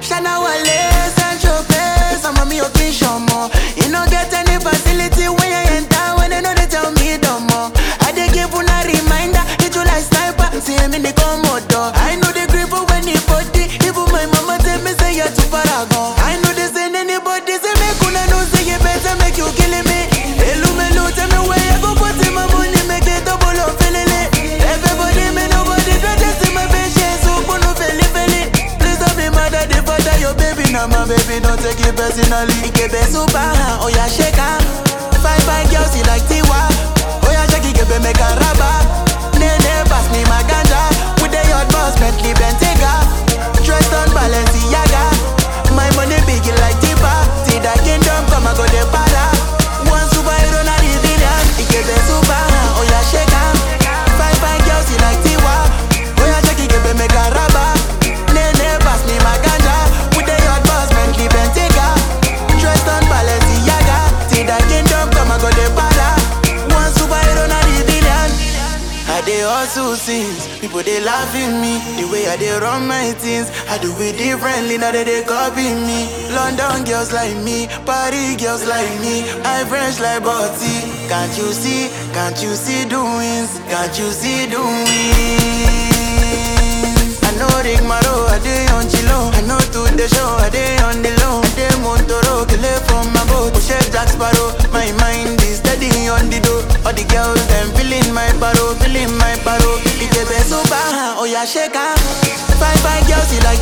Shana Wale, Sancho Pay, some of me occasion more. You no get any facility when you enter, when they know they tell me no more. I dey give una reminder, hit you like sniper, see him in the Komodo. I know the grip when he body, even my mama tell me say you're too paragon. I know this ain't anybody, say me kuna no say you better make you killing me. Hello, melu, tell me where you go put in my money, make it double up, feeling it. Everybody, me nobody, don't just see my patience, so no feel it. Please don't be mad at the father, your baby, now my baby, don't take it personally. Ikebe super, oh yeah, shake her. Five girls, you like Tiwa. Oh yeah, shake it, Ikebe make a rubber. Nene, pass me my ganja. With the yacht boss, Bentley, Bentayga. Dressed on Balenciaga. My money big like Tipa. See that kingdom, come and go the para. One superhero, not the villain. Ikebe super, oh yeah, shake her. Five girls, you like Tiwa. Oh yeah, shake it, Ikebe make a rubber. Nene, pass me my ganja. With the yacht boss, Bentley, Bentayga. Dressed on Balenciaga. See that kingdom, come and go the para. One superhero, not the villain. I dey hustle since people they laugh at me. The way I dey run my things, I do it differently. Now they copy me. London girls like me, Paris girls like me. I French like Botti. Can't you see? Can't you see doings? Can't you see doings? I know Rick Maro, I dey on Chilo. I know to the show, I dey on the low. I dey Montoro, kill it from my boat. Push it Jack Sparrow. My mind is steady on the door. All the girls them feeling my baro, feeling my baro. Ikebe super, oh yeah, shake her. Five girls, you like